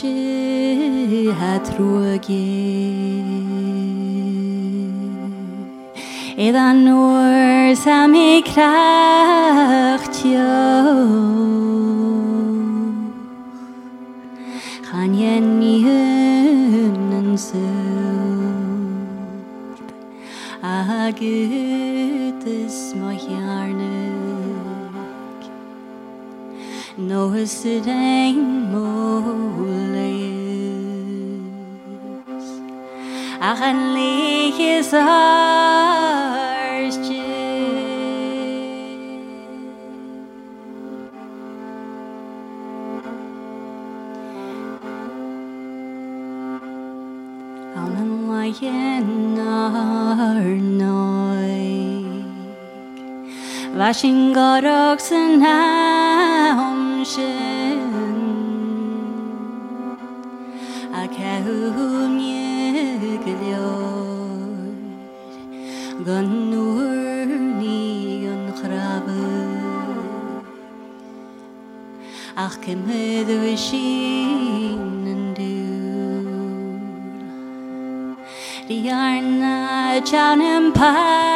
Edan nur sami krachtjo Gaan je niet hun zoet Agut is mojarnik No is het een moleus Ach en leeg is Washing God oxen hamshin A kahum yeglior Gunur ni unkhrabe Ach kemedu shin and do The yarna chan empire